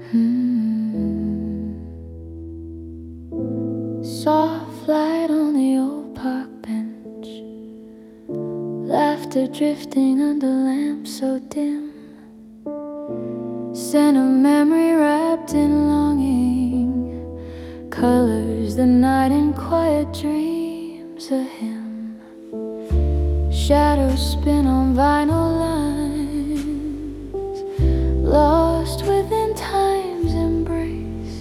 Soft light on the old park bench, laughter drifting under lamps so dim, scent of memory wrapped in longing, colors the night in quiet dreams, a hymn. Shadows spin on vinyl lines, lost within time's embrace.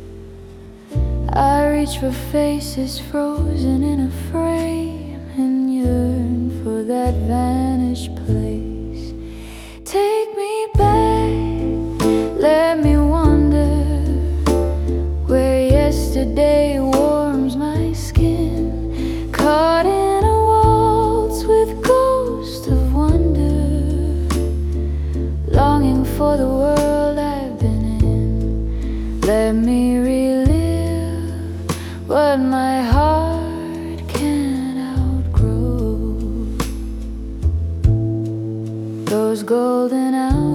I reach for faces frozen in a frame and yearn for that vanished place. Take me back, let me wander where yesterday warms my skin, caught in a waltz with ghosts of wonder, longing for the world I've been in. Let me relive what my heart can't outgrow, those golden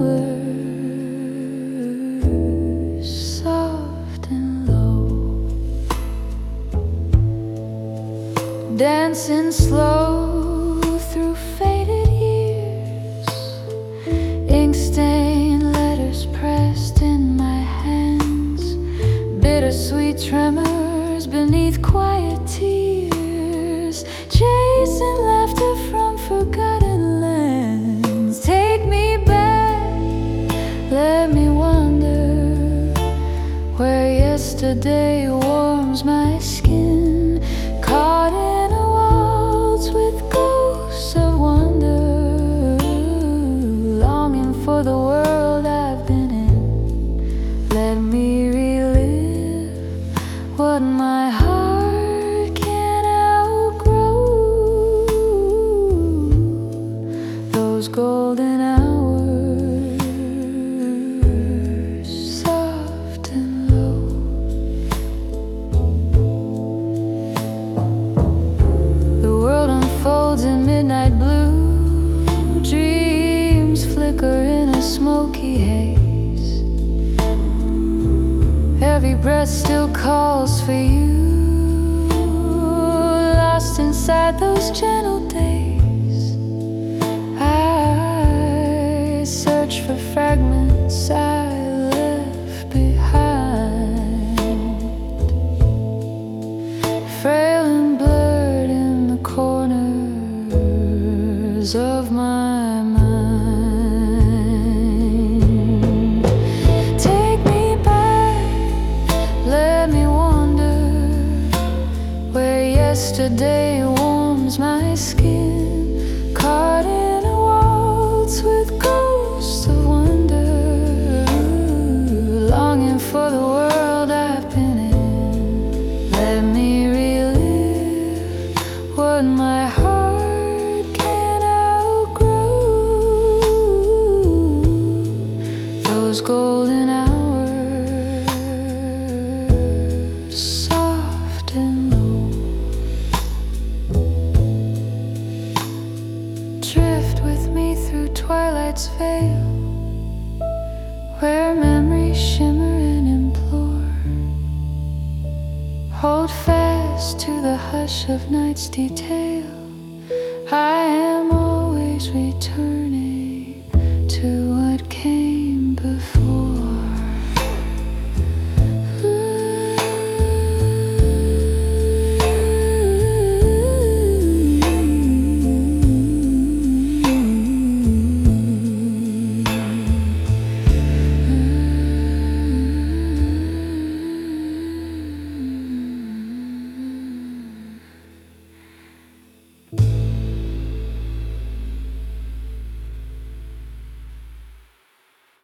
hours, soft and low, dancing slow through faded years, ink-stained letters pressed in my hands, bittersweet tremors beneath quiet tears, chasing laughter from forgotten lands. Take me back, let me wander where yesterday warms my skin, caught in a waltz with ghosts of wonder, longing for the world I've been in. Let me relive what my heart can't outgrow, those golden hours, soft and low. The world unfolds in midnight blue, dreams flicker in a smoky haze, every breath still calls for you, lost inside those gentle days. I search for fragments I left behind, frail and blurred in the corners of my mind. Take me back, let me wander where yesterday warms my skin, caught in a waltz with ghosts of wonder, longing for the world I've been in. Let me relive what my heart can't outgrow, those golden hours, soft and low. Drift with me through twilight's veil, where memories shimmer and implore. Hold fast to the hush of night's detail, I am always returning.